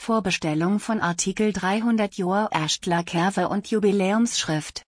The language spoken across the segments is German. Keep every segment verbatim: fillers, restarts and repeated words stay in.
Vorbestellung von Artikel dreihundert Jahr Erstler-Kerve und Jubiläumsschrift.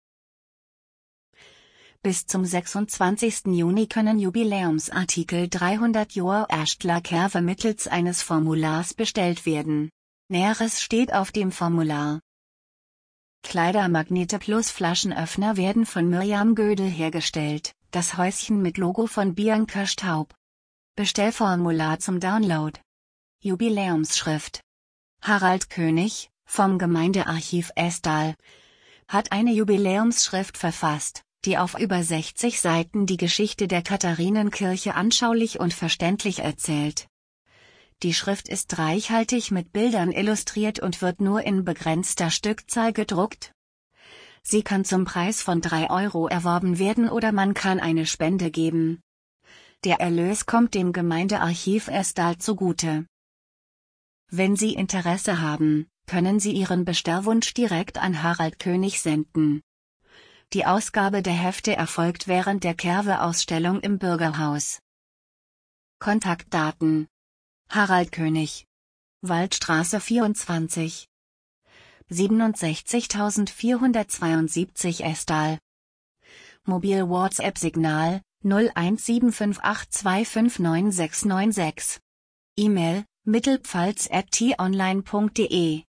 Bis zum sechsundzwanzigsten Juni können Jubiläumsartikel dreihundert Jahr Erstler-Kerve mittels eines Formulars bestellt werden. Näheres steht auf dem Formular. Kleidermagnete plus Flaschenöffner werden von Mirjam Gödel hergestellt, das Häuschen mit Logo von Bianca Staub. Bestellformular zum Download. Jubiläumsschrift. Harald König, vom Gemeindearchiv Estal, hat eine Jubiläumsschrift verfasst, die auf über sechzig Seiten die Geschichte der Katharinenkirche anschaulich und verständlich erzählt. Die Schrift ist reichhaltig mit Bildern illustriert und wird nur in begrenzter Stückzahl gedruckt. Sie kann zum Preis von drei Euro erworben werden oder man kann eine Spende geben. Der Erlös kommt dem Gemeindearchiv Estal zugute. Wenn Sie Interesse haben, können Sie Ihren Bestellwunsch direkt an Harald König senden. Die Ausgabe der Hefte erfolgt während der Kerve-Ausstellung im Bürgerhaus. Kontaktdaten: Harald König, Waldstraße vierundzwanzig, siebenundsechzigtausendvierhundertzweiundsiebzig Estal. Mobil WhatsApp-Signal null eins sieben fünf acht zwei fünf neun sechs neun sechs. E-Mail mittelpfalz at t online punkt de